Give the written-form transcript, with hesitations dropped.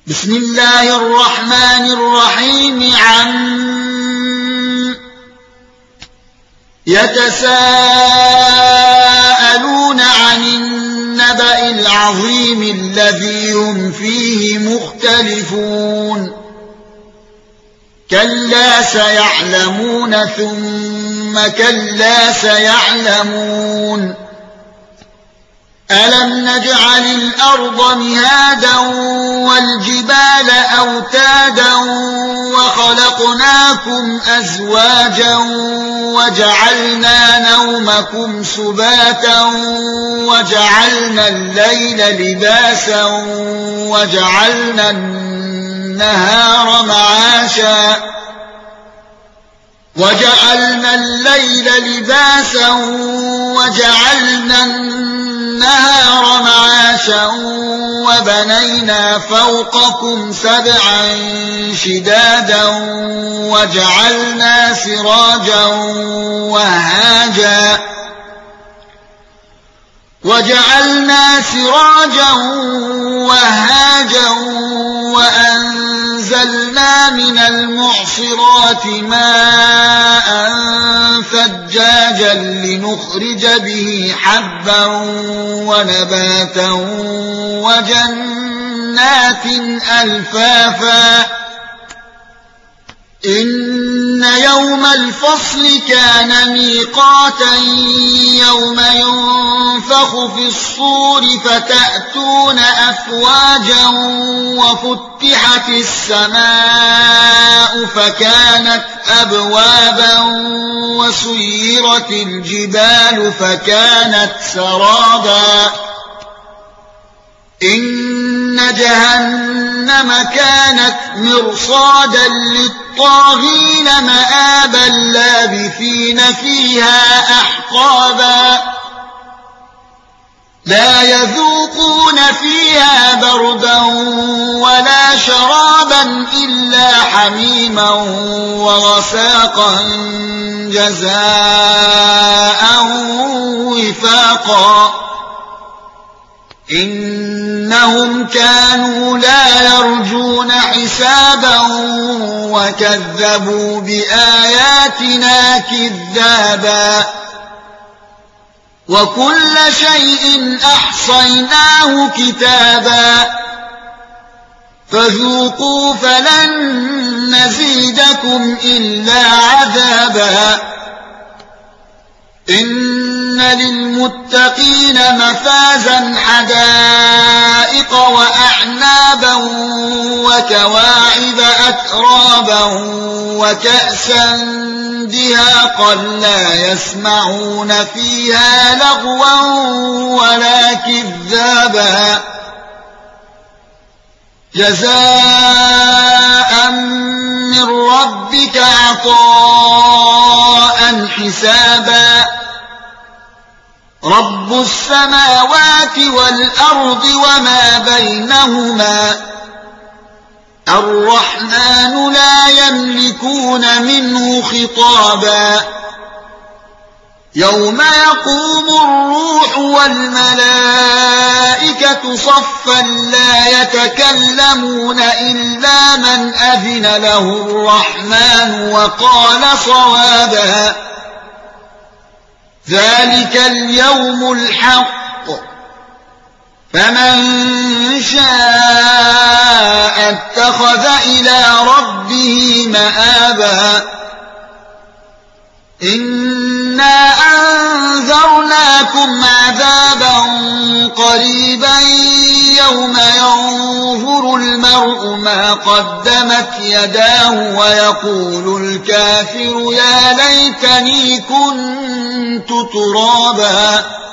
بسم الله الرحمن الرحيم يتساءلون عن النبأ العظيم الذي هم فيه مختلفون كلا سيعلمون ثم كلا سيعلمون ألم نجعل الأرض مهادا والجبال أوتادا وخلقناكم أزواجا وجعلنا نومكم سباتا وجعلنا الليل لباسا وجعلنا النهار معاشا وجعلنا الليل لباسا وجعلنا النهار معاشا وبنينا فوقكم سبعا شدادا وجعلنا سراجا وهاجا وأنزلنا من المعصرات ماء ثجاجا لنخرج به حبا ونباتا وجنات ألفافا إن يوم الفصل كان ميقاتا يوم ينفخ في الصور فتأتون أفواجا وفتحت السماء فكانت أبوابا وسيرت الجبال فكانت سرابا إن جهنم كانت مرصادا للطاغين مآبا لابثين فيها أحقابا لا يذوقون فيها بردا ولا شرابا إلا حميما وغساقا جزاء وفاقا إنهم كانوا لا يرجون حسابا وكذبوا بآياتنا كذابا وكل شيء أحصيناه كتابا فذوقوا فلن نزيدكم إلا عذابا إن للمتقين مفازا حدائق وأعنابا وكواعب أترابا وكأسا دهاقا لا يسمعون فيها لغوا ولا كذابا جزاء من ربك عطاء حسابا رب السماوات والأرض وما بينهما الرحمن لا يملكون منه خطابا يوم يقوم الروح والملائكة صفا لا يتكلمون إلا من أذن له الرحمن وقال صوابا ذلك اليوم الحق فمن شاء اتخذ إلى ربه مآبا إنا أنذرناكم عذابا قريبا يوم ينظر المرء ما قدمت يداه ويقول الكافر يا ليتني كنت ترابا